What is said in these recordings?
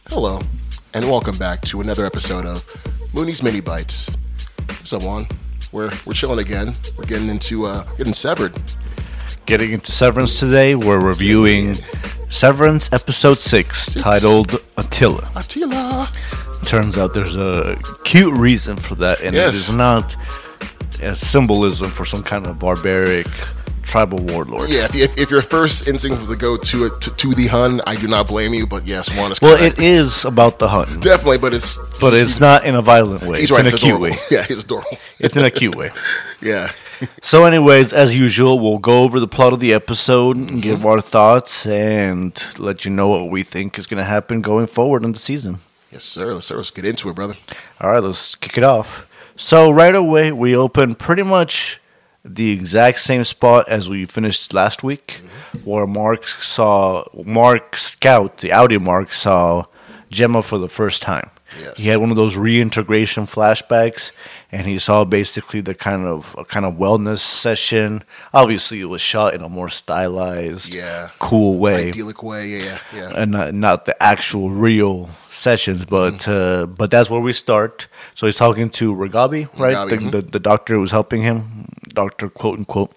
Hello, and welcome back to another episode of Mooney's Mini Bites. What's up, Juan? We're chilling again. We're getting into getting severed. Getting into Severance today, we're reviewing Severance Episode 6, titled Attila. Attila. Turns out there's a cute reason for that, and Yes. it is not a symbolism for some kind of barbaric tribal warlord. Yeah, if your first instinct was to go to the Hun, I do not blame you. But yes, Juan is Well, correct. it is about the Hun, Definitely, but it's not in a violent way. he's It's right. in a It's cute adorable. way. Yeah, he's adorable. It's in a cute way. Yeah. So anyways, as usual, we'll go over the plot of the episode and give our thoughts and let you know what we think is going to happen going forward in the season. Yes, sir. Let's get into it, brother. All right, let's kick it off. So right away, we open pretty much the exact same spot as we finished last week, where Mark Scout, the Audi Mark, saw Gemma for the first time. Yes. He had one of those reintegration flashbacks, and he saw basically a kind of wellness session. Obviously, it was shot in a more stylized, Yeah. cool way, Idyllic way. Yeah. and not the actual real sessions, but that's where we start. So he's talking to Ragabi, right? Ragabi, The doctor who was helping him, doctor quote unquote,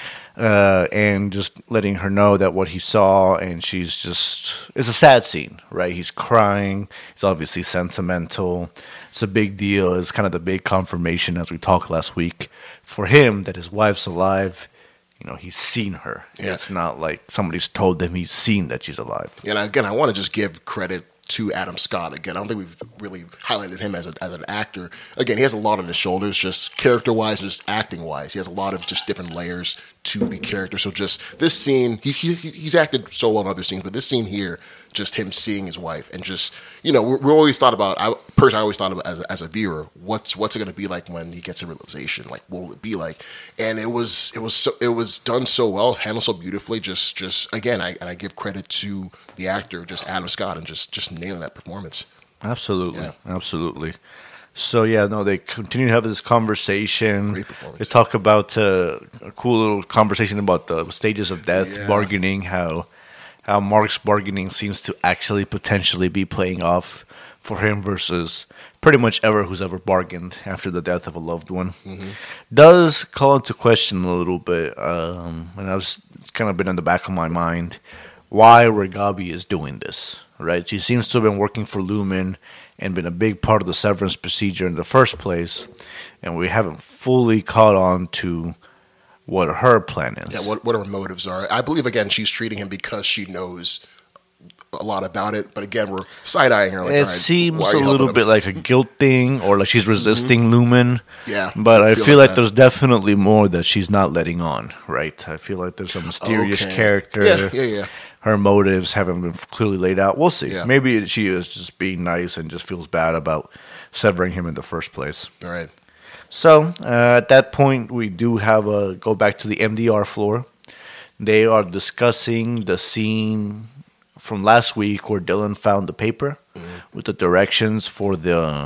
and just letting her know that what he saw, and she's just, it's a sad scene, right? He's crying. He's obviously sentimental. It's a big deal. It's kind of the big confirmation, as we talked last week, for him that his wife's alive. You know, he's seen her. Yeah. It's not like somebody's told him he's seen that she's alive. And again, I want to just give credit to Adam Scott. Again, I don't think we've really highlighted him as an actor. Again, he has a lot on his shoulders, just character-wise, just acting-wise. He has a lot of just different layers to the character. So just this scene, he's acted so well in other scenes, but this scene here, just him seeing his wife and just, we always thought about, I always thought about as a viewer, what's it going to be like when he gets a realization? Like, what will it be like? And it was done so well, handled so beautifully. Just again, I give credit to the actor, just Adam Scott, and just nailing that performance. Absolutely, Yeah. absolutely. So yeah, no, they continue to have this conversation. Great performance. They talk about a cool little conversation about the stages of death, Yeah. bargaining, how Mark's bargaining seems to actually potentially be playing off for him versus pretty much who's ever bargained after the death of a loved one. Does call into question a little bit, and it's kind of been in the back of my mind, why Ragabi is doing this, right? She seems to have been working for Lumen and been a big part of the severance procedure in the first place, and we haven't fully caught on to what her plan is. Yeah, what her motives are. I believe, again, she's treating him because she knows a lot about it. But again, we're side-eyeing her. Like, It all right, seems why are a you helping little him? bit like a guilt thing, or like she's resisting Lumen. Yeah, But I feel like like that. there's definitely more that she's not letting on, right? I feel like there's a mysterious Okay. character. Yeah. Her motives haven't been clearly laid out. We'll see. Yeah. Maybe she is just being nice and just feels bad about severing him in the first place. All right. So at that point, we do have a go back to the MDR floor. They are discussing the scene from last week where Dylan found the paper with the directions for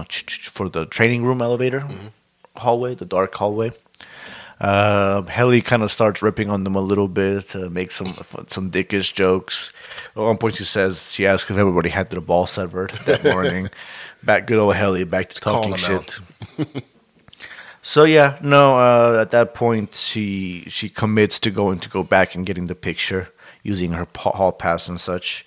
the training room elevator hallway, the dark hallway. Helly kind of starts ripping on them a little bit to make some dickish jokes. At one point, she asks if everybody had their ball severed that morning. Good old Helly, back to talking Calling them shit. So yeah, no. At that point, she commits to go back and getting the picture using her hall pass and such.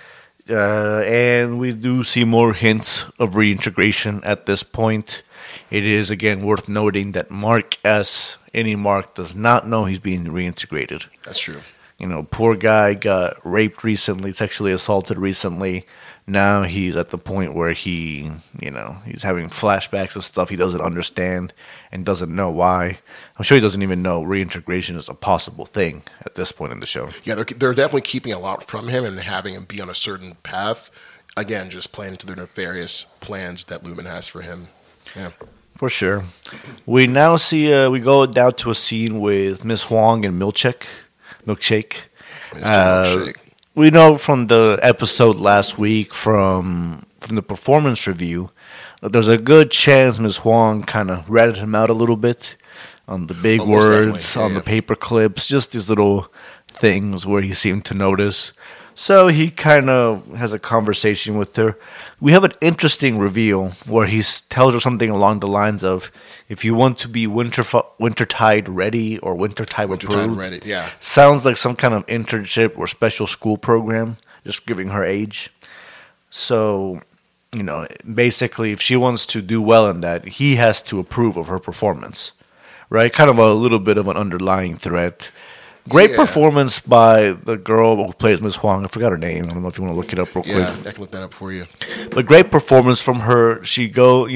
And we do see more hints of reintegration at this point. It is again worth noting that Mark does not know he's being reintegrated. That's true. Poor guy got raped recently, sexually assaulted recently. Now he's at the point where he's having flashbacks of stuff he doesn't understand and doesn't know why. I'm sure he doesn't even know reintegration is a possible thing at this point in the show. Yeah, they're definitely keeping a lot from him and having him be on a certain path. Again, just playing to their nefarious plans that Lumen has for him. Yeah. For sure. We now see, we go down to a scene with Miss Huang and Milkshake. Mr. Milkshake. We know from the episode last week from the performance review that there's a good chance Ms. Huang kind of ratted him out a little bit on the big Most words, definitely. on the paper clips, just these little things where he seemed to notice. So he kind of has a conversation with her. We have an interesting reveal where he tells her something along the lines of, "If you want to be Wintertide ready or Wintertide approved," ready, yeah. sounds like some kind of internship or special school program, just giving her age. So, basically, if she wants to do well in that, he has to approve of her performance, right? Kind of a little bit of an underlying threat. Great performance by the girl who plays Miss Huang. I forgot her name. I don't know if you want to look it up real quick. Yeah, I can look that up for you. But great performance from her. She goes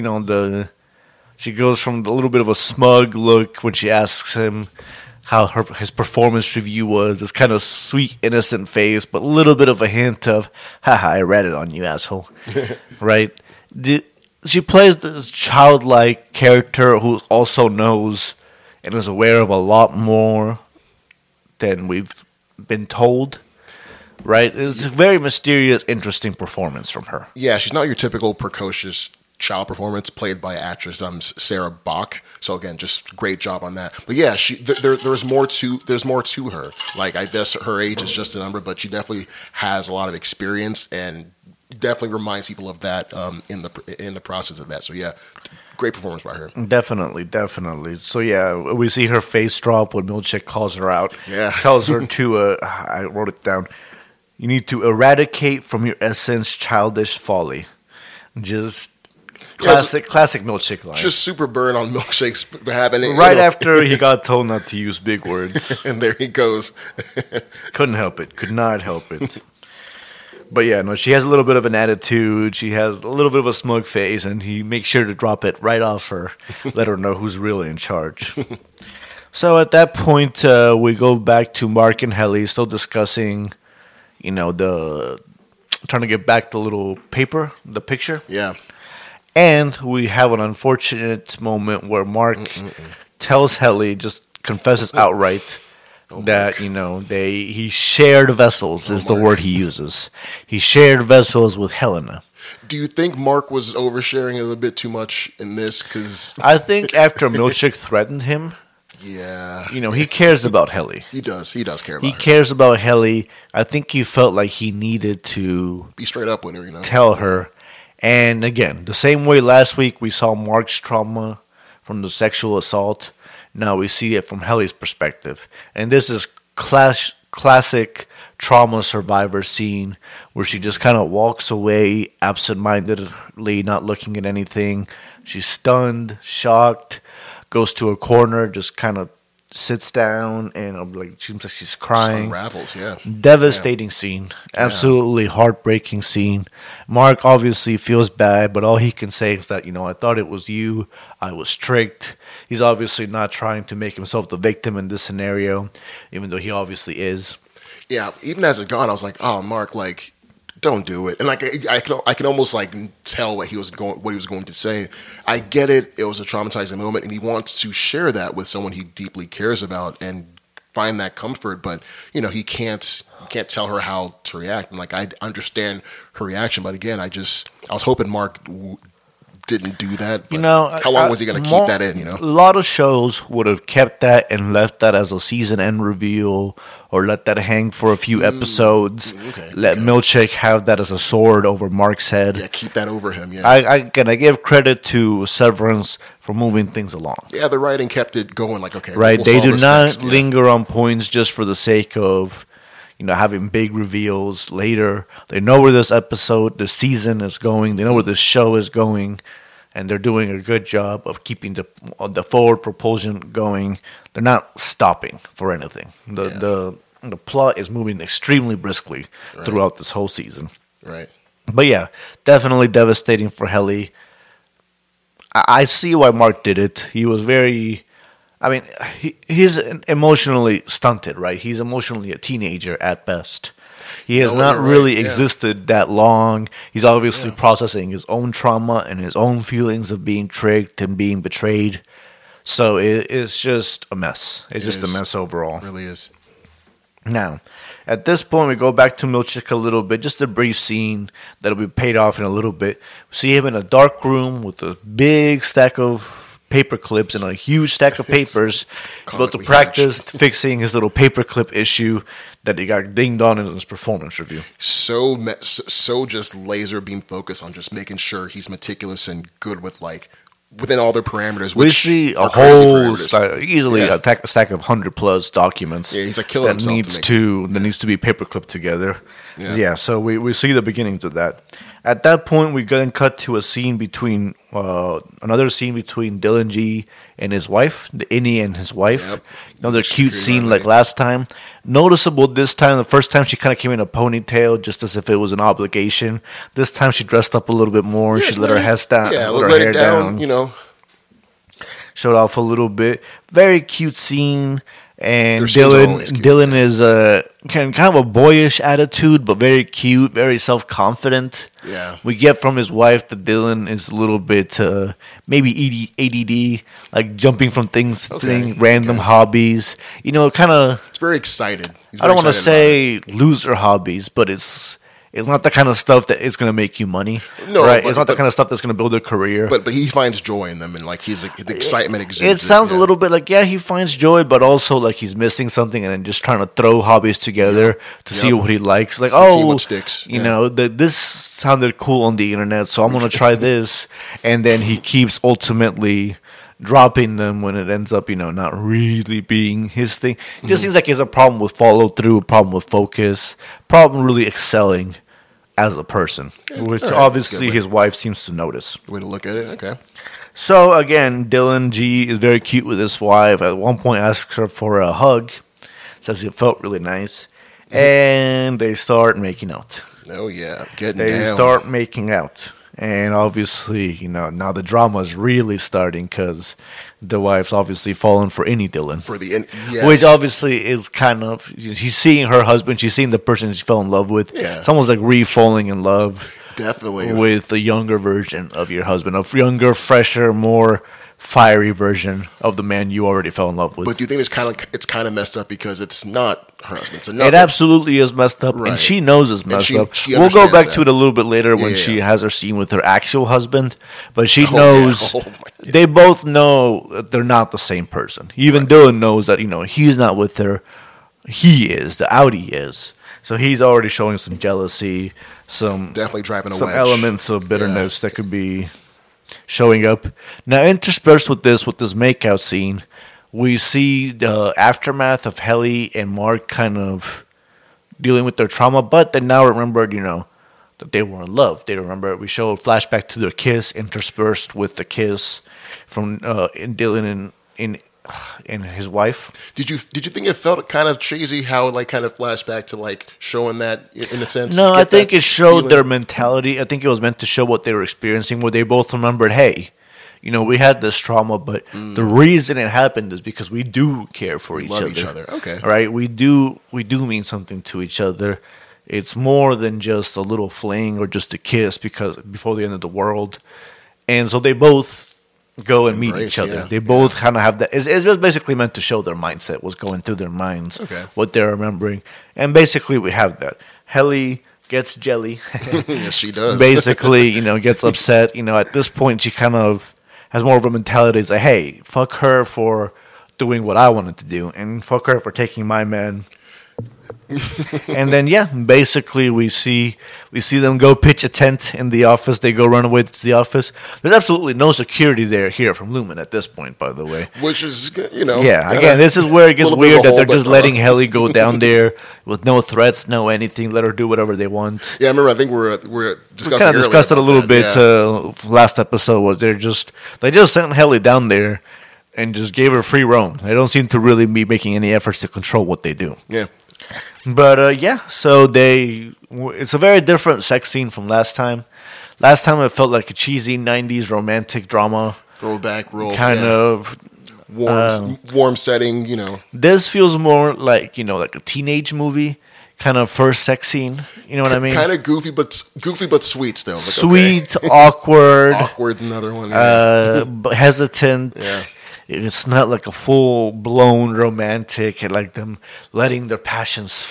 from a little bit of a smug look when she asks him how his performance review was. This kind of sweet, innocent face, but a little bit of a hint of, haha, I read it on you, asshole. Right? She plays this childlike character who also knows and is aware of a lot more than we've been told, right? It's a very mysterious, interesting performance from her. Yeah, she's not your typical precocious child performance played by actress Sarah Bach. So again, just great job on that. But yeah, there's more to her. Like, I guess her age is just a number, but she definitely has a lot of experience and definitely reminds people of that in the process of that. So yeah, great performance by her. Definitely. So yeah, we see her face drop when Milchick calls her out. Yeah. Tells her to, I wrote it down, you need to eradicate from your essence childish folly. Just classic Milchick line. Just super burn on Milkshakes happening. Right after he got told not to use big words. And there he goes. Couldn't help it. Could not help it. But yeah, no, she has a little bit of an attitude. She has a little bit of a smug face, and he makes sure to drop it right off her, let her know who's really in charge. So at that point, we go back to Mark and Helly, still discussing, trying to get back the little paper, the picture. Yeah. And we have an unfortunate moment where Mark tells Helly, just confesses outright, that he shared vessels is the word he uses. He shared vessels with Helena. Do you think Mark was oversharing a little bit too much in this? Because I think after Milchick threatened him, he cares about Helly. He does care about her. He cares about Helly. I think he felt like he needed to be straight up with her, tell her. And again, the same way last week we saw Mark's trauma from the sexual assault. Now we see it from Helly's perspective. And this is classic trauma survivor scene where she just kind of walks away absentmindedly, not looking at anything. She's stunned, shocked, goes to a corner, just kind of sits down, and seems like she's crying. Unravels, yeah. Devastating scene. Absolutely heartbreaking scene. Mark obviously feels bad, but all he can say is that, I thought it was you. I was tricked. He's obviously not trying to make himself the victim in this scenario, even though he obviously is. Yeah, even as it gone, I was like, oh, Mark, don't do it. And I can almost tell what he was going to say. I get it. It was a traumatizing moment, and he wants to share that with someone he deeply cares about and find that comfort. But he can't tell her how to react. And I understand her reaction, but again, I was hoping Mark didn't do that. But how long was he going to keep that in? A lot of shows would have kept that and left that as a season end reveal, or let that hang for a few episodes. Let Milchick have that as a sword over Mark's head. Yeah, keep that over him. Yeah. I give credit to Severance for moving things along. Yeah, the writing kept it going. Okay, right. They do not linger on points just for the sake of having big reveals later. They know where the season is going. They know where this show is going, and they're doing a good job of keeping the forward propulsion going. They're not stopping for anything. The plot is moving extremely briskly throughout this whole season. Right. But yeah, definitely devastating for Helly. I see why Mark did it. He was very... he's emotionally stunted, right? He's emotionally a teenager at best. He has not really existed that long. He's obviously processing his own trauma and his own feelings of being tricked and being betrayed. So it's just a mess. It's just a mess overall. It really is. Now, at this point, we go back to Milchick a little bit, just a brief scene that'll be paid off in a little bit. We see him in a dark room with a big stack of paper clips and a huge stack of papers. He's about to Comically practice fixing his little paperclip issue that he got dinged on in his performance review. So just laser beam focused on just making sure he's meticulous and good with like within all their parameters. We Which see a are crazy whole parameters. easily Yeah. a stack of 100+ documents. Yeah, he's like killing that himself needs to be paperclipped together. Yeah. Yeah, so we see the beginnings of that. At that point, we then cut to a scene between another scene between Dylan G and his wife, the Innie and his wife. Yep. Another cute Security scene runway. like last time. Noticeable this time. The first time she kind of came in a ponytail, just as if it was an obligation. This time she dressed up a little bit more. Yeah, she just let her it- hair down. Yeah, let her let hair it down. You know, showed off a little bit. Very cute scene. And Their scenes are Dylan always cute. Dylan is kind of a boyish attitude, but very cute, very self-confident. Yeah. We get from his wife that Dylan is a little bit maybe ADD, like jumping from things to Okay, things, random okay. hobbies. You know, kind of, he's very excited. He's I don't very want to excited say loser hobbies, but it's not the kind of stuff that is going to make you money. No, right? but- It's not the but- kind of stuff that's going to build a career. about it. But he finds joy in them, and like he's like, the excitement exudes. It sounds yeah. a little bit like, yeah, he finds joy, but also like he's missing something and then just trying to throw hobbies together to see Yep. what he likes. Like, See oh, what sticks. you Yeah. know, this sounded cool on the internet, so I'm going to try this. And then he keeps ultimately dropping them when it ends up, not really being his thing. It Mm-hmm. just seems like he has a problem with follow through, a problem with focus, problem really excelling as a person, which all right, obviously good way. his wife seems to notice. Way to look at it. Okay. So again, Dylan G is very cute with his wife. At one point, asks her for a hug, says it felt really nice, and they start making out. Oh yeah, getting They down. start making out, and obviously, now the drama is really starting because the wife's obviously fallen for any Dylan. for the yes. Which obviously is kind of, she's seeing her husband, she's seeing the person she fell in love with. Yeah. It's almost like re-falling in love definitely with a younger version of your husband, a younger, fresher, more fiery version of the man you already fell in love with. But do you think it's kind of messed up because it's not her husband? It's another. It absolutely is messed up, and Right. she knows it's And messed she- up. she We'll go understands back that. to it a little bit later when Yeah, she yeah. has her scene with her actual husband, but she Oh, knows yeah. Oh, my God. they both know that they're not the same person. Even Dylan knows that he's not with her. He is, the Audi is. So he's already showing some jealousy, some Definitely driving a some wedge. elements of bitterness that could be showing up. Now, interspersed with this makeout scene, we see the aftermath of Helly and Mark kind of dealing with their trauma, but they now remembered, that they were in love. They remember we show a flashback to their kiss, interspersed with the kiss from in Dylan and his wife. Did you think it felt kind of cheesy how like kind of flashback to like showing that in a sense? No, You I get think that it showed feeling? their mentality. I think it was meant to show what they were experiencing, where they both remembered, hey, we had this trauma, but the reason it happened is because we do care for each love other. each other. Okay. Right? We do mean something to each other. It's more than just a little fling or just a kiss because before the end of the world. And so they both go and meet Embrace, each other. yeah. They both kind of have that. It's just basically meant to show their mindset, what's going through their minds, Okay. what they're remembering. And basically we have that. Helly gets jelly. Yes, she does. Basically, gets upset. At this point, she kind of has more of a mentality. It's like, hey, fuck her for doing what I wanted to do, and fuck her for taking my man. And then, basically, we see them go pitch a tent in the office. They go run away to the office. There's absolutely no security here from Lumen at this point, by the way. Which is Yeah, again, this is where it gets little bit of weird a that hole, they're but, just letting Helly go down there with no threats, no anything. Let her do whatever they want. Yeah, I remember. I think we're discussing. We kind of discussed it a little bit. Yeah. Last episode was they just sent Helly down there and just gave her free roam. They don't seem to really be making any efforts to control what they do. Yeah. But so it's a very different sex scene from last time. Last time it felt like a cheesy '90s romantic drama Throwback roll. kind yeah. of. warm setting. This feels more like like a teenage movie kind of first sex scene. You know what I mean? Kind of goofy, but sweet still. Like, Sweet, okay. awkward. Awkward. Another one. Yeah. But hesitant. Yeah. It's not like a full blown romantic and like them letting their passions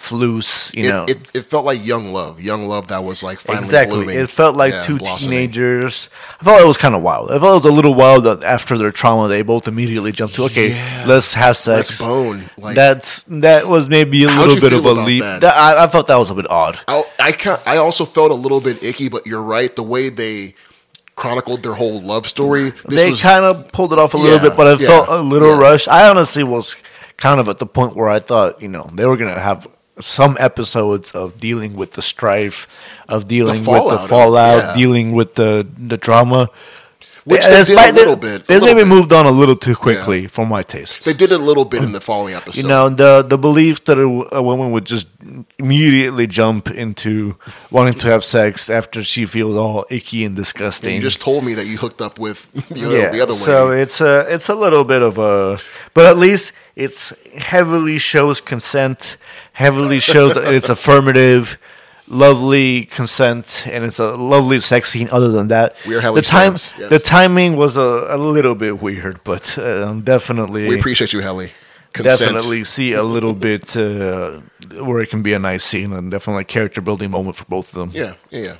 Flus, It felt like young love that was like finally exactly. blooming. It felt like two blossoming. teenagers. I thought it was kind of wild. I thought it was a little wild that after their trauma, they both immediately jumped to let's have sex. Let's bone. Like, that was maybe a how'd little you bit of feel a about leap. that? I thought that was a bit odd. I also felt a little bit icky, but you're right. The way they chronicled their whole love story, They kind of pulled it off a little bit, but it felt a little rushed. I honestly was kind of at the point where I thought, they were going to have some episodes of dealing with the strife, of dealing with the fallout, dealing with the drama. Which they did a little bit. They maybe moved on a little too quickly for my taste. They did it a little bit in the following episode. The belief that a woman would just immediately jump into wanting to have sex after she feels all icky and disgusting. And you just told me that you hooked up with the other lady. So it's a little bit of a, but at least it's heavily shows consent, heavily shows that it's affirmative. Lovely consent, and it's a lovely sex scene. Other than that, the timing was a little bit weird, but definitely we appreciate you, Helly. Consent. Definitely see a little bit where it can be a nice scene and definitely a character building moment for both of them. Yeah.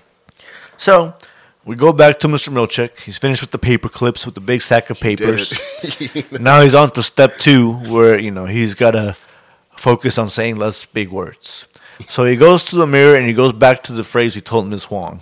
So we go back to Mr. Milchick. He's finished with the paper clips with the big sack of papers. Now he's on to step 2, where he's got to focus on saying less big words. So he goes to the mirror and he goes back to the phrase he told Ms. Huang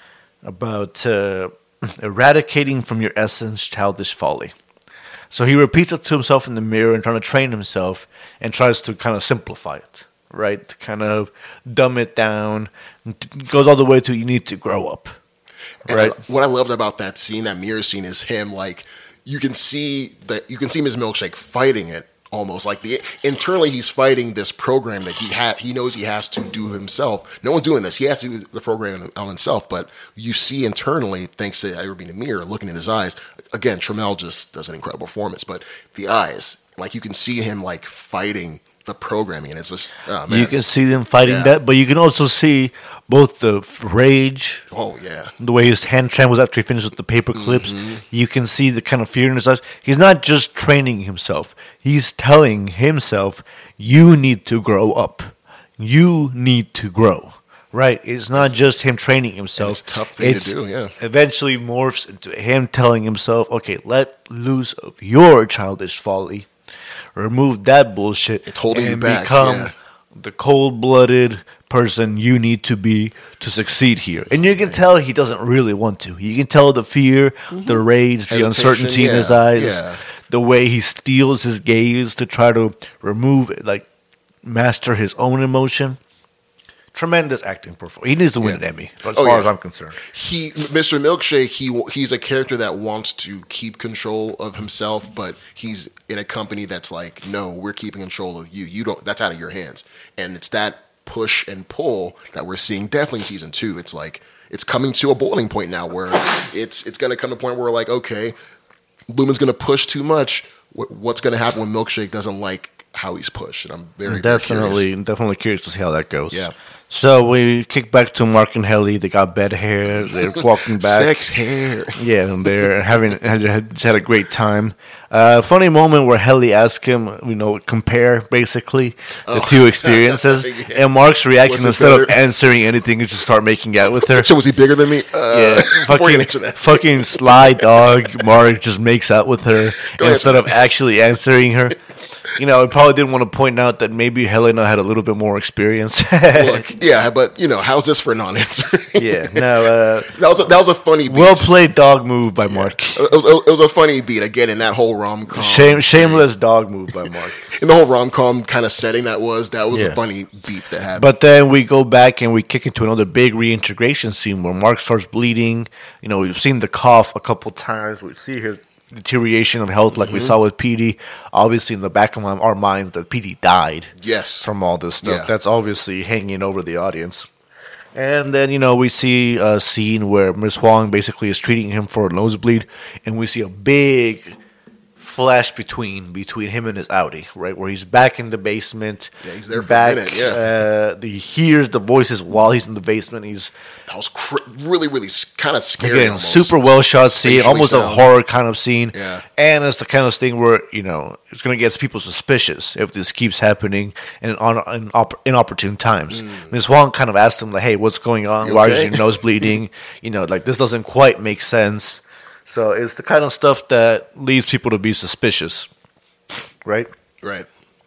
about eradicating from your essence childish folly. So he repeats it to himself in the mirror and trying to train himself and tries to kind of simplify it, right? To kind of dumb it down. Goes all the way to you need to grow up, right? What I loved about that scene, that mirror scene, is him like you can see Ms. Milkshake fighting it. Almost like internally, he's fighting this program that he knows he has to do himself. No one's doing this. He has to do the program on himself. But you see internally, thanks to Irving the mirror, looking in his eyes. Again, Trammell just does an incredible performance. But the eyes, like you can see him like fighting the programming, and it's just you can see them fighting that, but you can also see both the rage. Oh yeah, the way his hand trembles after he finishes with the paper clips. Mm-hmm. You can see the kind of fear in his eyes. He's not just training himself; he's telling himself, "You need to grow up. You need to grow." Right? It's not just him training himself. It's a tough thing to do. Yeah. Eventually morphs into him telling himself, "Okay, let loose of your childish folly." Remove that bullshit. It's holding you back. Become the cold-blooded person you need to be to succeed here. And you can tell he doesn't really want to. You can tell the fear, the rage, the uncertainty in his eyes, the way he steals his gaze to try to master his own emotion. Tremendous acting performance. He needs to win an Emmy, as far as I'm concerned. Mr. Milkshake, he's a character that wants to keep control of himself, but he's in a company that's like, no, we're keeping control of you. You don't. That's out of your hands. And it's that push and pull that we're seeing definitely in season 2. It's like it's coming to a boiling point now, where it's going to come to a point where we're like, okay, Lumen's going to push too much. What's going to happen when Milkshake doesn't like how he's pushed? And I'm very definitely curious to see how that goes. Yeah. So we kick back to Mark and Helly. They got bed hair. They're walking back. Sex hair. Yeah, and they're had a great time. Funny moment where Helly asked him, compare basically the two experiences. And Mark's reaction, instead of answering anything, is to start making out with her. So was he bigger than me? Fucking sly dog. Mark just makes out with her instead of actually answering her. I probably didn't want to point out that maybe Helena had a little bit more experience. Look, yeah, but how's this for non-answer? Yeah, no. That was a funny beat. Well played dog move by Mark. It was a funny beat again in that whole rom-com. Shameless dog move by Mark. In the whole rom-com kind of setting that was a funny beat that happened. But then we go back and we kick into another big reintegration scene where Mark starts bleeding. We've seen the cough a couple times. We see his deterioration of health like we saw with Petey. Obviously in the back of our minds that Petey died from all this stuff. That's obviously hanging over the audience. And then, we see a scene where Ms. Huang basically is treating him for a nosebleed, and we see a big flash between him and his Audi, right, where he's back in the basement. Yeah, he's there for back, a minute. Yeah, he hears the voices while he's in the basement. that was really, really kind of scary. Again, almost. super well shot scene, Spatially almost a sound. horror kind of scene. Yeah. And it's the kind of thing where, it's going to get people suspicious if this keeps happening in inopportune times. Ms. Wong kind of asked him, like, hey, what's going on? You Why okay? is your nose bleeding? Like, this doesn't quite make sense. So it's the kind of stuff that leads people to be suspicious, right? Right.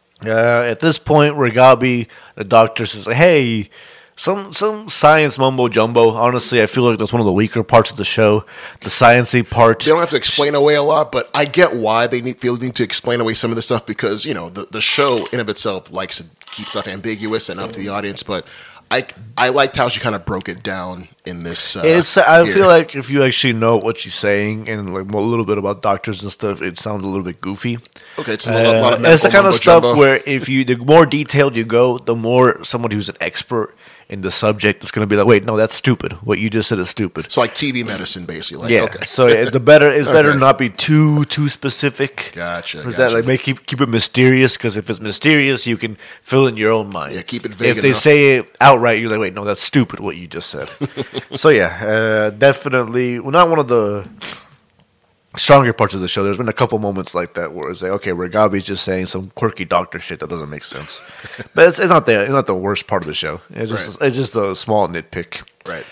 At this point, Regabi, the doctor, says, hey, some science mumbo jumbo. Honestly, I feel like that's one of the weaker parts of the show, the sciencey part. They don't have to explain away a lot, but I get why they need to explain away some of this stuff because the show in of itself likes to keep stuff ambiguous and up to the audience. But I liked how she kind of broke it down in this. I feel like if you actually know what she's saying and like a little bit about doctors and stuff, it sounds a little bit goofy. Okay, it's a lot of medical it's the kind of stuff mumbo-jumbo. where the more detailed you go, the more somebody who's an expert in the subject is going to be like, wait, no, that's stupid. What you just said is stupid. So like TV medicine, basically. Like, Yeah. Okay. So it's better Okay. not be too specific. Gotcha. Because that like keep it mysterious. Because if it's mysterious, you can fill in your own mind. Yeah, keep it vague If they enough. say it outright, you're like, wait, no, that's stupid. What you just said. So yeah, definitely not one of the stronger parts of the show. There's been a couple moments like that where it's like, okay, Regabi's just saying some quirky doctor shit that doesn't make sense. But it's not the worst part of the show. It's just a small nitpick. Right.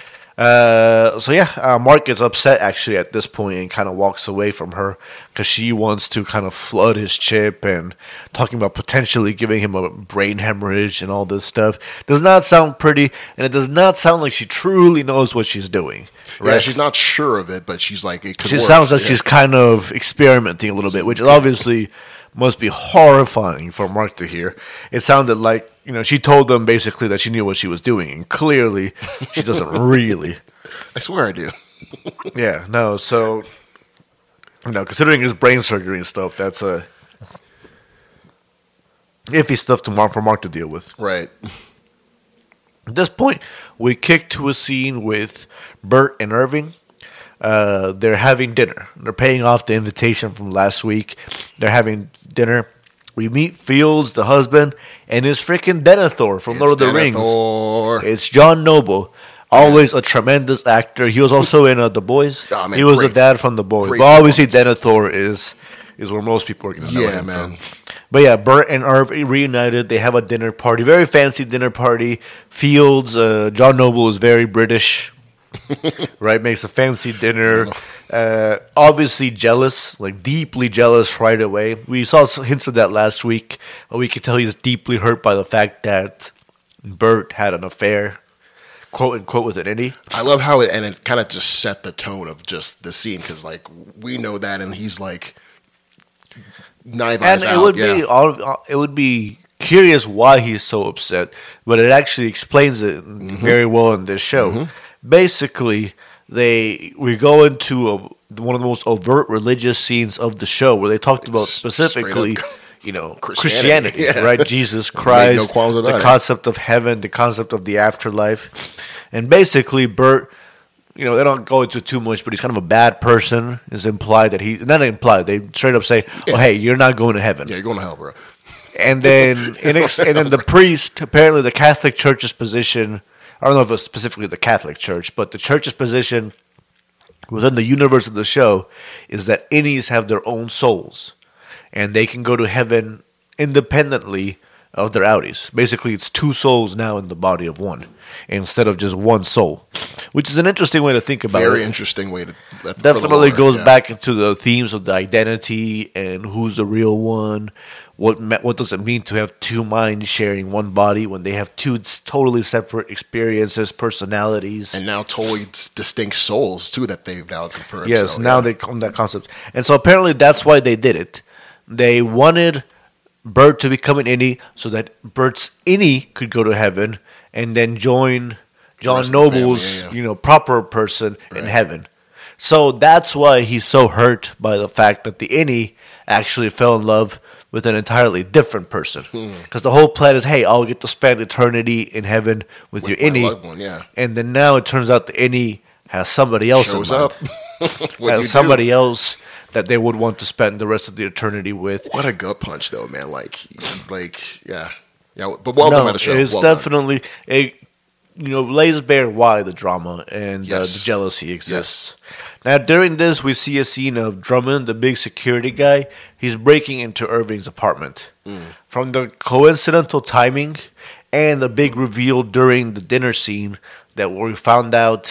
Mark gets upset actually at this point and kind of walks away from her because she wants to kind of flood his chip and talking about potentially giving him a brain hemorrhage and all this stuff. Does not sound pretty, and it does not sound like she truly knows what she's doing. Yeah, she's not sure of it, but she's like, it could She work. sounds like Yeah. she's kind of experimenting a little bit, which obviously must be horrifying for Mark to hear. It sounded like, she told them basically that she knew what she was doing, and clearly she doesn't really. I swear I do. Yeah, no, so, considering his brain surgery and stuff, that's a iffy stuff for Mark to deal with. Right. At this point, we kick to a scene with Bert and Irving. They're having dinner. They're paying off the invitation from last week. They're having dinner. We meet Fields, the husband, and his freaking Denethor from Lord of the Rings. Denethor. It's John Noble. Always a tremendous actor. He was also in The Boys. Oh, man, he was great. the dad from The Boys. Great But obviously performance. Denethor is where most people are going to know Yeah, him man. from. But yeah, Bert and Irv reunited. They have a dinner party. Very fancy dinner party. Fields, John Noble is very British. Right? Makes a fancy dinner. Obviously jealous. Like deeply jealous right away. We saw hints of that last week. We could tell he's deeply hurt by the fact that Bert had an affair, quote unquote, with an indie. I love how it kind of just set the tone of just the scene because like we know that and he's like knife And eyes it out. would Yeah. be it would be curious why he's so upset, but it actually explains it very well in this show. Basically, we go into one of the most overt religious scenes of the show where they talked about specifically, Christianity, Yeah. right? Jesus Made no Christ, qualms about the it. concept of heaven, the concept of the afterlife, and basically Bert. They don't go into too much, but he's kind of a bad person. It's implied that not implied. They straight up say, "Oh, hey, you're not going to heaven." Yeah, you're going to hell, bro. And then, and then the priest, apparently the Catholic Church's position. I don't know if it's specifically the Catholic Church, but the Church's position within the universe of the show is that innies have their own souls, and they can go to heaven independently of their outies. Basically, it's two souls now in the body of one, instead of just one soul, which is an interesting way to think about it. Very interesting way to for the Definitely Lord, goes yeah. back into the themes of the identity and who's the real one. What does it mean to have two minds sharing one body when they have two totally separate experiences, personalities? And now totally distinct souls too that they've now confirmed. Yes, so, now yeah. they come that concept, and so apparently that's why they did it. They wanted Bert to become an innie so that Bert's innie could go to heaven and then join John rest of the Noble's family, yeah. proper person in heaven. So that's why he's so hurt by the fact that the innie actually fell in love with an entirely different person. Because the whole plan is, hey, I'll get to spend eternity in heaven with your my innie. loved one, yeah. And then now it turns out the innie has somebody else Shows in mind. up. What do you Has somebody else that they would want to spend the rest of the eternity with. What a gut punch, though, man! Yeah. But well done by the show. It's well definitely it. Lays bare why the drama and Yes. the jealousy exists. Now, during this, we see a scene of Drummond, the big security guy. He's breaking into Irving's apartment. From the coincidental timing and the big reveal during the dinner scene that we found out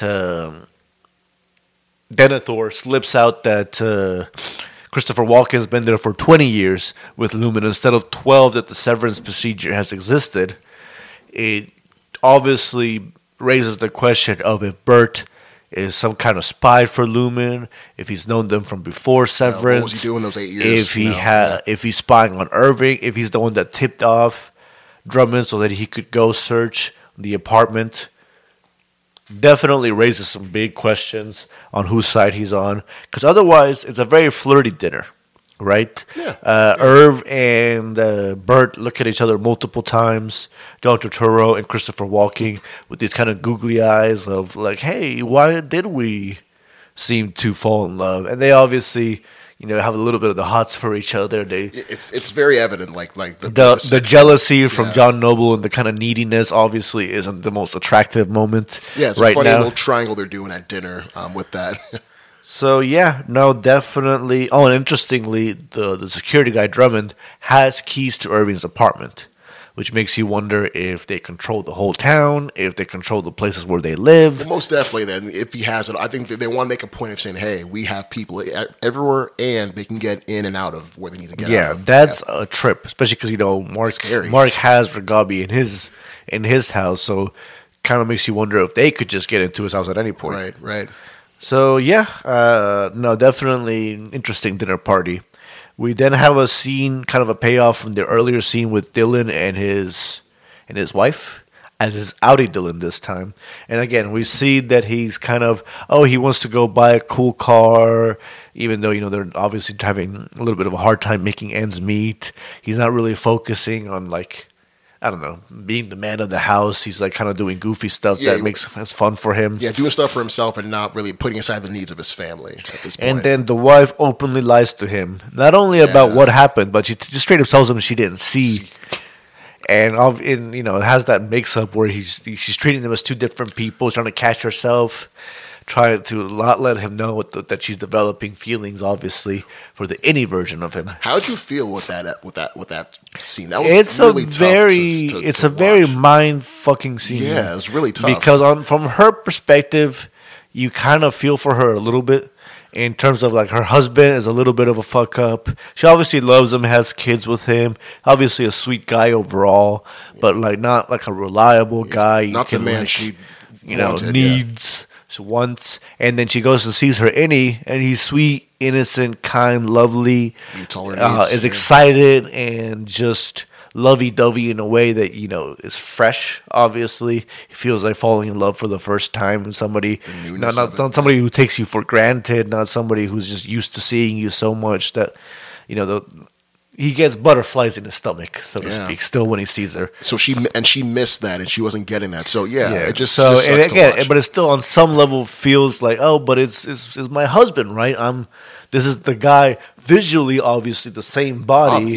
Denethor slips out that Christopher Walken's been there for 20 years with Lumen instead of 12 that the severance procedure has existed. It obviously raises the question of if Bert is some kind of spy for Lumen, if he's known them from before severance. What was he doing those 8 years? If he's spying on Irving, if he's the one that tipped off Drummond so that he could go search the apartment. Definitely raises some big questions on whose side he's on. Because otherwise, it's a very flirty dinner, right? Yeah. Irv and Bert look at each other multiple times. John Turturro and Christopher Walken with these kind of googly eyes of like, hey, why did we seem to fall in love? And they obviously, have a little bit of the hots for each other. It's very evident, like the jealousy from John Noble and the kind of neediness obviously isn't the most attractive moment. Yeah, it's right a funny now. little triangle they're doing at dinner with that. So definitely. Oh, and interestingly, the security guy Drummond has keys to Irving's apartment, which makes you wonder if they control the whole town, if they control the places where they live. Well, most definitely, then, if he has it, I think that they want to make a point of saying, hey, we have people everywhere, and they can get in and out of where they need to get out of. That's a trip, especially because, Mark has Ragabi in his house, so kind of makes you wonder if they could just get into his house at any point. Right. So, definitely interesting dinner party. We then have a scene, kind of a payoff from the earlier scene with Dylan and his wife, as his Audi Dylan this time. And again, we see that he's kind of, he wants to go buy a cool car, even though, they're obviously having a little bit of a hard time making ends meet. He's not really focusing on, being the man of the house. He's kind of doing goofy stuff that makes it fun for him. Yeah, doing stuff for himself and not really putting aside the needs of his family at this point. And then the wife openly lies to him, not only about what happened, but she just straight up tells him she didn't see. And it has that mix-up where she's treating them as two different people, trying to catch herself, trying to not let him know that she's developing feelings, obviously, for the any version of him. How'd you feel with that scene? That was really tough. It's a very mind-fucking scene. Yeah, it was really tough. Because from her perspective, you kind of feel for her a little bit. In terms of her husband is a little bit of a fuck up. She obviously loves him, has kids with him. Obviously a sweet guy overall, but not a reliable guy. Not the man she needs. Once, and then she goes and sees her innie, and he's sweet, innocent, kind, lovely, is excited, and just lovey-dovey in a way that is fresh. Obviously, he feels like falling in love for the first time, and somebody, not somebody who takes you for granted, not somebody who's just used to seeing you so much that he gets butterflies in his stomach, so to speak, still when he sees her. So she missed that, and she wasn't getting that. So it just but it still on some level feels like, but it's my husband, right? This is the guy visually, obviously the same body.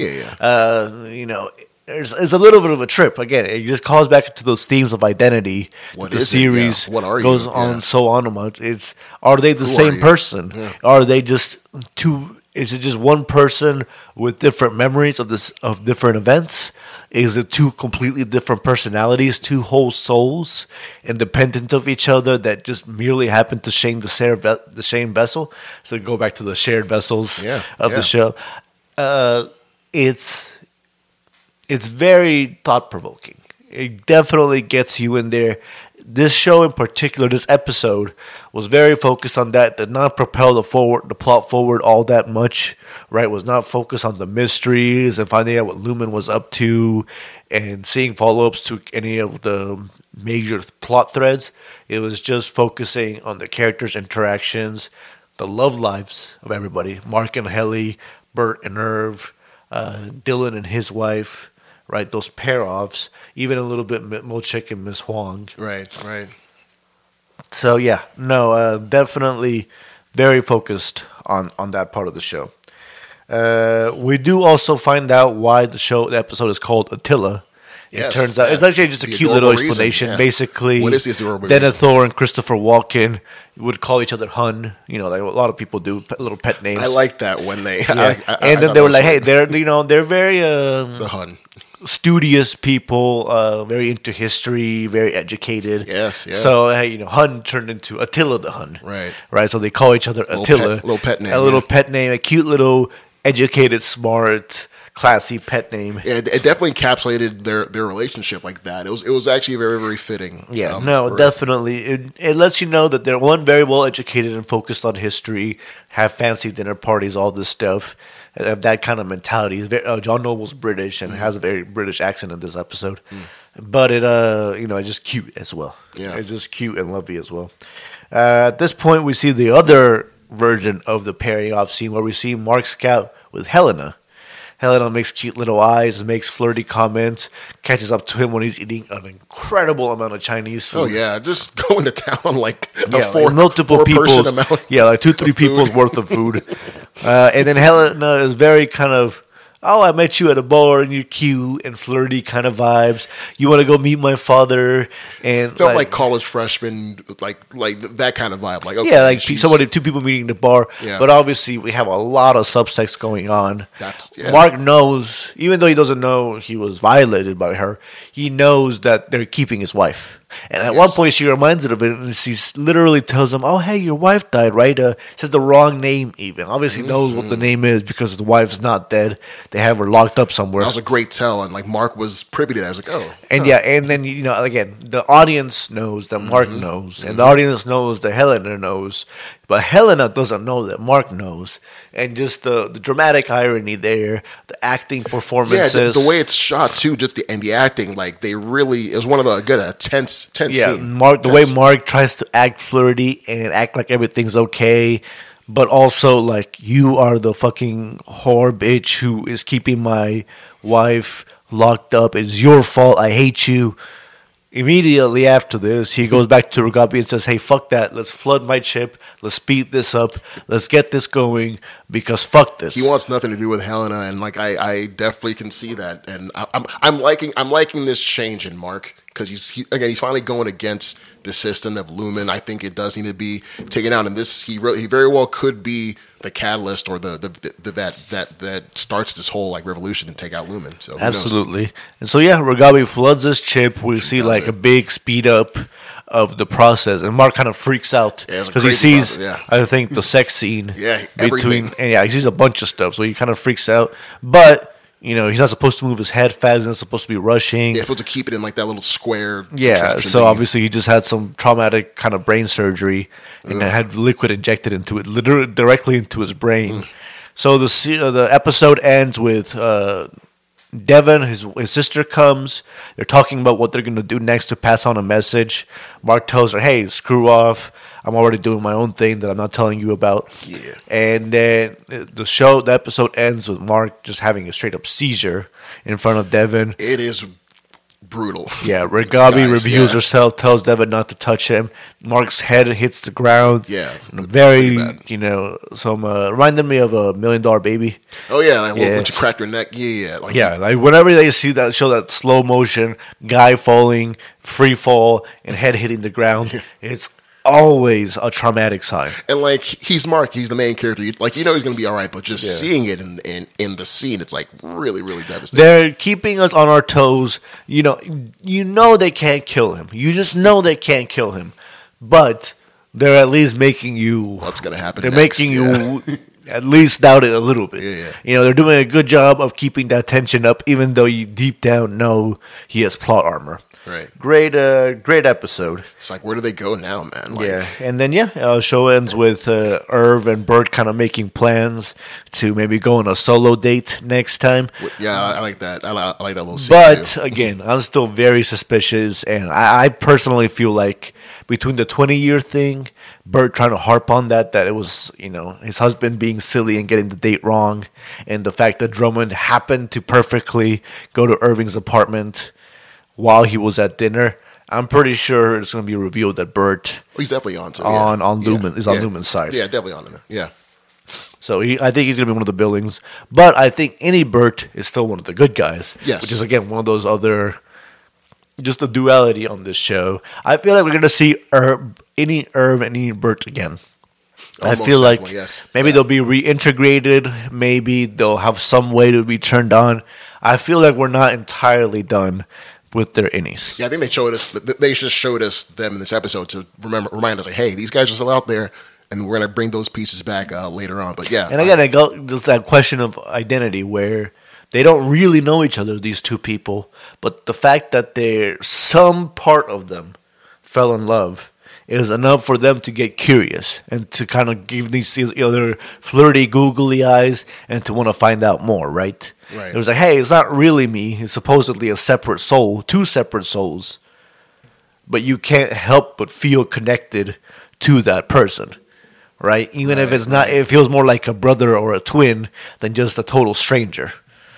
It's a little bit of a trip. Again, it just calls back to those themes of identity. What the is series What are goes you? on so on about. Are they the same person? Yeah. Are they just two? Is it just one person with different memories of different events? Is it two completely different personalities, two whole souls, independent of each other that just merely happen to share the same vessel? So go back to the shared vessels of the show. It's very thought-provoking. It definitely gets you in there. This show in particular, this episode, was very focused on that. Did not propel the plot forward all that much, right? Was not focused on the mysteries and finding out what Lumen was up to and seeing follow-ups to any of the major plot threads. It was just focusing on the characters' interactions, the love lives of everybody. Mark and Helly, Bert and Irv, Dylan and his wife, right? Those pair-offs, even a little bit Mo-Chick and Miss Huang. Right. So, definitely Very focused on that part of the show. We do also find out why the episode is called Attila. Yes, It turns out it's actually just a The cute little adorable reason, explanation. yeah. Basically, What is the adorable reason? Denethor and Christopher Walken would call each other Hun. You know, like a lot of people do, little pet names. I like that when they. Yeah. I And then thought they were that like, was "Hey, they're very the Hun. studious people, very into history, very educated." Yes, yeah. So Hun turned into Attila the Hun. Right. Right. So they call each other Attila. Little pet name, A little yeah. pet name, a cute little educated, smart, classy pet name. Yeah, it definitely encapsulated their relationship like that. It was actually very, very fitting. Yeah, for- definitely. It lets you know that they're one very well educated and focused on history, have fancy dinner parties, all this stuff, have that kind of mentality. John Noble's British and has a very British accent in this episode, but it's just cute as well. Yeah. It's just cute and lovely as well. At this point, we see the other version of the pairing off scene where we see Mark Scout with Helena. Helena makes cute little eyes, makes flirty comments, catches up to him when he's eating an incredible amount of Chinese food. Oh yeah, just going to town like Yeah, a multiple four-person people's, amount. yeah, like 2-3 of people's food. worth of food. And then Helena is very kind of, "Oh, I met you at a bar and you're cute and flirty kind of vibes. You want to go meet my father?" And Felt like college freshman, like that kind of vibe. Like okay, yeah, like she's- two people meeting at the bar. Yeah. But obviously, we have a lot of subtext going on. Yeah. Mark knows, even though he doesn't know he was violated by her, he knows that they're keeping his wife. And at one point, she reminds him of it, and she literally tells him, "Oh, hey, your wife died, right?" Says the wrong name, even. Obviously, knows what the name is because his wife's not dead. They have her locked up somewhere. That was a great tell, and like Mark was privy to that. I was like, oh, And huh. yeah, and then again, the audience knows that Mark knows, and the audience knows that Helena knows, but Helena doesn't know that Mark knows. And just the dramatic irony there, the acting Yeah, performances, the way it's shot too, just the acting, like they really, it was one of the good tense yeah, scene. Mark, the way Tense. Mark tries to act flirty and act like everything's okay, but also like, you are the fucking whore bitch who is keeping my wife locked up. It's your fault. I hate you. Immediately after this, he goes back to Ragabi and says, "Hey, fuck that. Let's flood my chip. Let's speed this up. Let's get this going because fuck this." He wants nothing to do with Helena, and like I definitely can see that, and I'm liking this change in Mark because he's finally going against the system of Lumen. I think it does need to be taken out, and this he very well could be the catalyst or that starts this whole like revolution and take out Lumen. So who knows? Absolutely. And so, yeah, Ragabi floods his chip. We see does like it. a big speed up of the process. And Mark kind of freaks out Yeah, it's a because he crazy sees, process, I think, the sex scene. Yeah, between, everything. and yeah, he sees a bunch of stuff. So he kind of freaks out. But, he's not supposed to move his head fast. He's not supposed to be rushing. Yeah, supposed to keep it in like that little square. Yeah, contraption so thingy. obviously he just had some traumatic kind of brain surgery and had liquid injected into it, literally directly into his brain. So the episode ends with Devin, his sister comes. They're talking about what they're going to do next to pass on a message. Mark tells her, "Hey, screw off. I'm already doing my own thing that I'm not telling you about." Yeah. And then the episode ends with Mark just having a straight up seizure in front of Devin. It is brutal. Yeah, Ragabi Guys, reveals yeah. herself, tells Devin not to touch him. Mark's head hits the ground. Yeah, Very, pretty bad. reminded me of a $1 Million Baby. Oh yeah, like Yeah. when you cracked her neck. Yeah, like Yeah, like whenever they see that, show that slow motion, guy falling, free fall, and head hitting the ground, it's always a traumatic sign. And like he's Mark, he's the main character. He's going to be all right, but just Yeah. seeing it in the scene, it's like really, really devastating. They're keeping us on our toes. You know they can't kill him. You just know they can't kill him. But they're at least making you... What's going to happen? They're next? making Yeah. you at least doubt it a little bit. Yeah. They're doing a good job of keeping that tension up, even though you deep down know he has plot armor. Right. Great episode. It's like, where do they go now, man? Like, Yeah, and then show ends with Irv and Bert kind of making plans to maybe go on a solo date next time. yeah, I like that. I like that little scene But too. again, I'm still very suspicious, and I personally feel like between the 20-year thing, Bert trying to harp on that it was his husband being silly and getting the date wrong, and the fact that Drummond happened to perfectly go to Irving's apartment while he was at dinner. I'm pretty sure it's going to be revealed that Bert He's definitely on to on yeah. Lumen is on Lumen's side. Yeah, definitely on it. Yeah. So I think he's going to be one of the Billings. But I think any Bert is still one of the good guys. Yes. Which is, again, one of those other... Just the duality on this show. I feel like we're going to see any Irv and any Bert again. I feel like yes. maybe they'll be reintegrated. Maybe they'll have some way to be turned on. I feel like we're not entirely done with their innies. Yeah, I think they showed us. They just showed us them in this episode to remind us, like, hey, these guys are still out there, and we're gonna bring those pieces back later on. But yeah, and again, I go just that question of identity where they don't really know each other, these two people, but the fact that some part of them fell in love is enough for them to get curious and to kind of give these other flirty, googly eyes and to want to find out more, right? Right. It was like, hey, it's not really me. It's supposedly a separate soul, two separate souls, but you can't help but feel connected to that person, right? Even if it's not, it feels more like a brother or a twin than just a total stranger.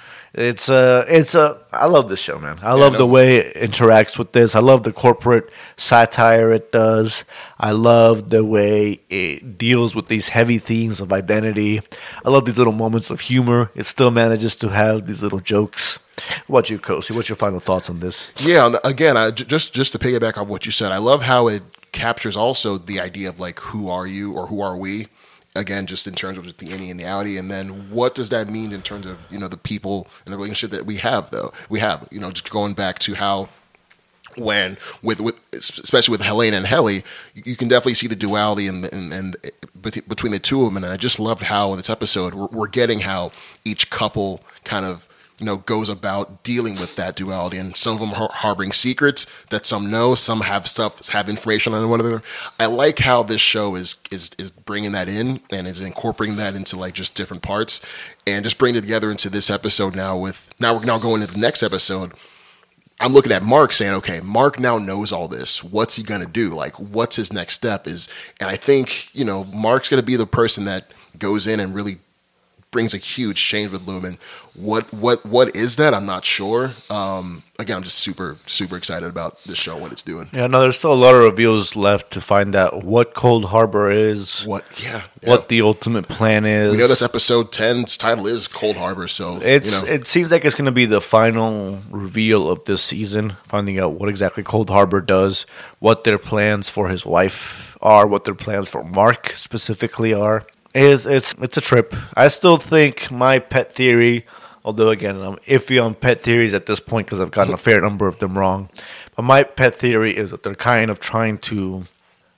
I love this show, man. I love the way it interacts with this. I love the corporate satire it does. I love the way it deals with these heavy themes of identity. I love these little moments of humor. It still manages to have these little jokes. What about you, Kosi? What's your final thoughts on this? Yeah, again, just to piggyback on what you said, I love how it captures also the idea of like, who are you or who are we? Again, just in terms of the innie and the outie, and then what does that mean in terms of the people and the relationship that we have, just going back to how when with especially with Helena and Helly, you can definitely see the duality and between the two of them, and I just loved how in this episode we're getting how each couple kind of goes about dealing with that duality, and some of them harboring secrets that some know, some have information on one another. I like how this show is bringing that in and is incorporating that into like just different parts, and just bringing it together into this episode. Now we're going into the next episode. I'm looking at Mark saying, okay, Mark now knows all this. What's he going to do? Like, what's his next step? And I think, Mark's going to be the person that goes in and really brings a huge change with Lumen. What is that? I'm not sure. Again, I'm just super, super excited about this show, what it's doing. Yeah, no, there's still a lot of reveals left to find out what Cold Harbor is, what the ultimate plan is. We know that's episode 10's title is Cold Harbor, so it seems like it's going to be the final reveal of this season, finding out what exactly Cold Harbor does, what their plans for his wife are, what their plans for Mark specifically are. It's a trip. I still think my pet theory, although again I'm iffy on pet theories at this point because I've gotten a fair number of them wrong, but my pet theory is that they're kind of trying to,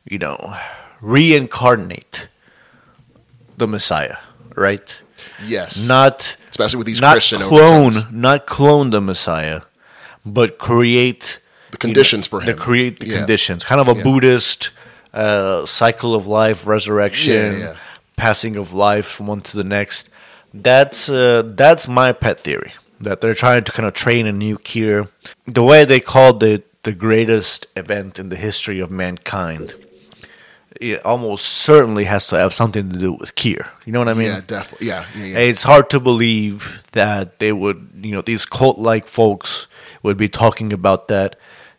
reincarnate the Messiah, right? Yes. Not especially with these Christian overtones. Not clone the Messiah, but create the conditions for him. Create the conditions, kind of a Buddhist cycle of life, resurrection. Passing of life from one to the next. That's my pet theory, that they're trying to kind of train a new Kier. The way they called it the greatest event in the history of mankind, it almost certainly has to have something to do with Kier. You know what I mean? Yeah, definitely. Yeah. It's hard to believe that they would, these cult-like folks would be talking about that,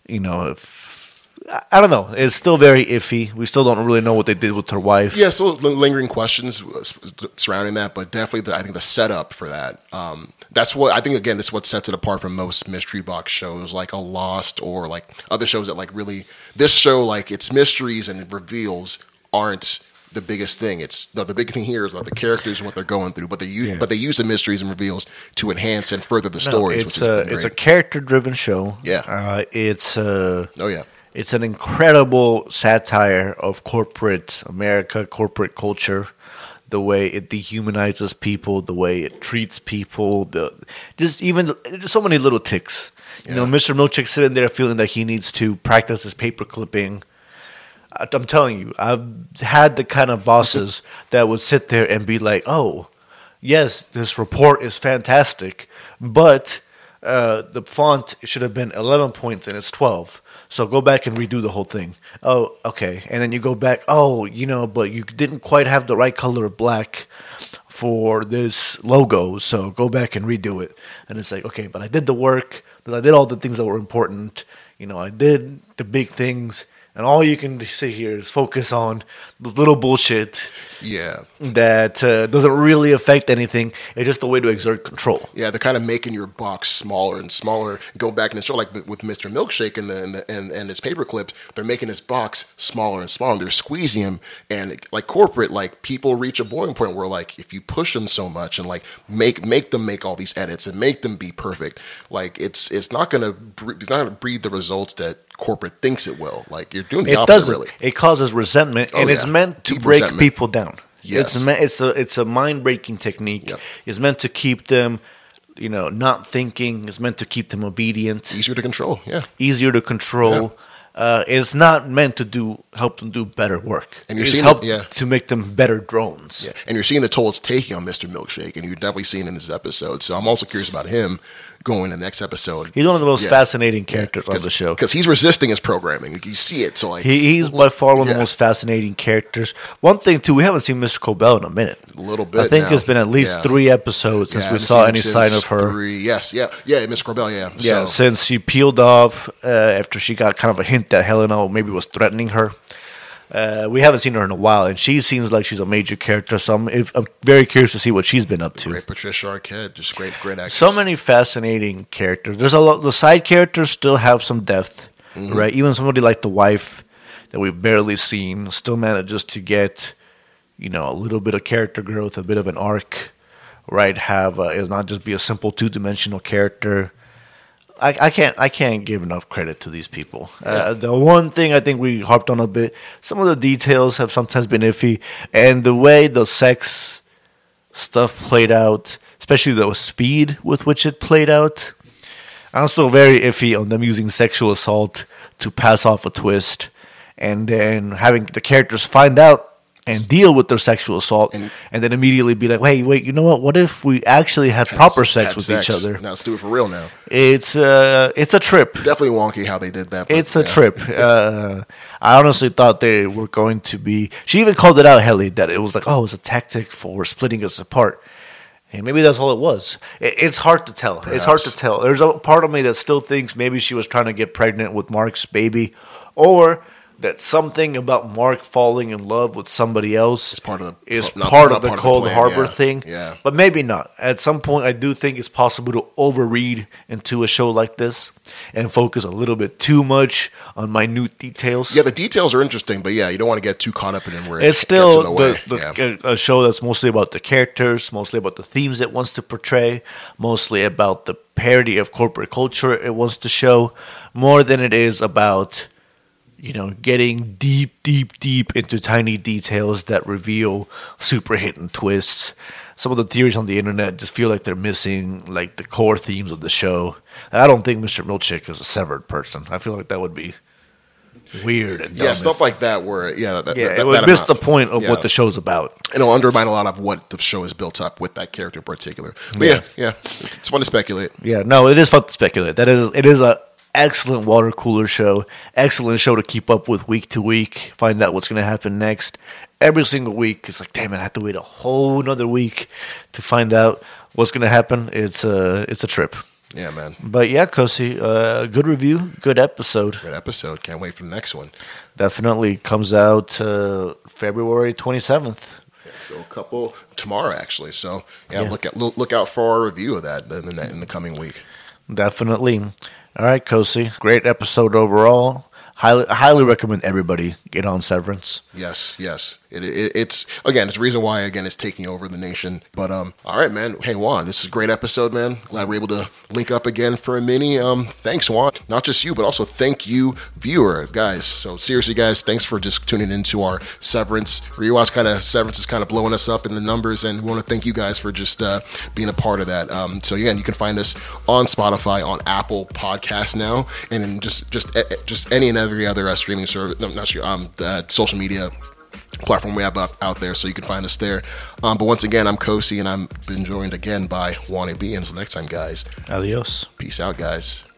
I don't know. It's still very iffy. We still don't really know what they did with her wife. Yeah, still lingering questions surrounding that, but definitely I think the setup for that. That's what I think. Again, that's what sets it apart from most mystery box shows, like a Lost or like other shows that like really. This show, like its mysteries and it reveals aren't the biggest thing. It's the big thing here is like the characters and what they're going through, but they use the mysteries and reveals to enhance and further the stories. It's a character-driven show. Yeah, It's an incredible satire of corporate America, corporate culture, the way it dehumanizes people, the way it treats people, just so many little ticks. Mr. Milchick sitting there feeling that he needs to practice his paper clipping. I'm telling you, I've had the kind of bosses that would sit there and be like, oh, yes, this report is fantastic, but the font should have been 11 points and it's 12. So go back and redo the whole thing. Oh, okay. And then you go back, but you didn't quite have the right color of black for this logo, so go back and redo it. And it's like, okay, but I did the work, but I did all the things that were important. I did the big things, and all you can sit here is focus on this little bullshit Yeah. that doesn't really affect anything. It's just a way to exert control. Yeah, they're kind of making your box smaller and smaller. Going back in the show, like with Mr. Milkshake and his paper clips, they're making his box smaller and smaller. And they're squeezing him, and like corporate, like people reach a boiling point where like if you push them so much and like make them make all these edits and make them be perfect, like it's not gonna breed the results that corporate thinks it will. Like you're doing the opposite. Doesn't. Really. It causes resentment, and it's meant to Deep break resentment. people down. Yes. It's a mind breaking technique. Yep. It's meant to keep them, not thinking. It's meant to keep them obedient. Easier to control. Yeah. Easier to control. It's not meant to help them do better work. And you're it's seeing help that- to make them better drones. Yeah, and you're seeing the toll it's taking on Mr. Milkshake, and you're definitely seeing in this episode. So I'm also curious about him going to the next episode. He's one of the most fascinating characters on the show. Because he's resisting his programming. Like, you see it. So like He's by far one of the most fascinating characters. One thing, too, we haven't seen Mr. Cobell in a minute. a little bit. I think now. it's been at least 3 episodes since Yeah, I we haven't saw seen any him sign since of her. 3. Yes, yeah, Miss Corbell, yeah. Yeah, So, since she peeled off after she got kind of a hint that Helena maybe was threatening her. We haven't seen her in a while, and she seems like she's a major character. So I'm very curious to see what she's been up to. great Patricia Arquette, just great actress. So many fascinating characters. There's a lot. The side characters still have some depth, right? Even somebody like the wife that we've barely seen still manages to get, a little bit of character growth, a bit of an arc, right? It's not just be a simple 2-dimensional character. I can't give enough credit to these people. The one thing I think we harped on a bit, some of the details have sometimes been iffy, and the way the sex stuff played out, especially the speed with which it played out, I'm still very iffy on them using sexual assault to pass off a twist, and then having the characters find out and deal with their sexual assault, and then immediately be like, wait, you know what? What if we actually had proper sex with each other? Now let's do it for real now. It's a trip. Definitely wonky how they did that. But, It's a trip. I honestly thought they were going to be. She even called it out, Helly, that it was like, it was a tactic for splitting us apart. And maybe that's all it was. It's hard to tell. Perhaps. It's hard to tell. There's a part of me that still thinks maybe she was trying to get pregnant with Mark's baby, or that something about Mark falling in love with somebody else It's part of the- is not- part not of the part of the Cold plan, Harbor yeah. thing. Yeah. But maybe not. At some point, I do think it's possible to overread into a show like this and focus a little bit too much on minute details. Yeah, the details are interesting, but yeah, you don't want to get too caught up in it where It's it gets in still the way. a show that's mostly about the characters, mostly about the themes it wants to portray, mostly about the parody of corporate culture it wants to show, more than it is about, getting deep into tiny details that reveal super hidden twists. Some of the theories on the internet just feel like they're missing like the core themes of the show. I don't think Mr. Milkshake is a severed person. I feel like that would be weird and dumb. Yeah, stuff like that where, It would miss the point of what the show's about. And it'll undermine a lot of what the show is built up with that character in particular. But yeah, it's fun to speculate. Yeah, no, it is fun to speculate. It is a excellent water cooler show. Excellent show to keep up with week to week. Find out what's going to happen next. Every single week, it's like, damn it, I have to wait a whole another week to find out what's going to happen. It's a trip. Yeah, man. But yeah, Kosi, good review, good episode. Good episode. Can't wait for the next one. Definitely comes out February 27th. So a couple tomorrow, actually. So yeah. Look out for our review of that in the coming week. Definitely. All right, Kosi. Great episode overall. Highly recommend everybody get on Severance. Yes. It's again, it's the reason why it's taking over the nation. But all right, man. Hey, Juan, this is a great episode, man. Glad we're able to link up again for a mini. Thanks, Juan. Not just you, but also thank you, viewer, guys. So seriously, guys, thanks for just tuning into our Severance rewatch. Severance is kind of blowing us up in the numbers, and we want to thank you guys for just being a part of that. So again, you can find us on Spotify, on Apple Podcasts now, and in just any and every other streaming service. No, not social media platform we have out there, so you can find us there. But once again, I'm Kosi, and I'm been joined again by Juan B. Until next time, guys. Adios. Peace out, guys.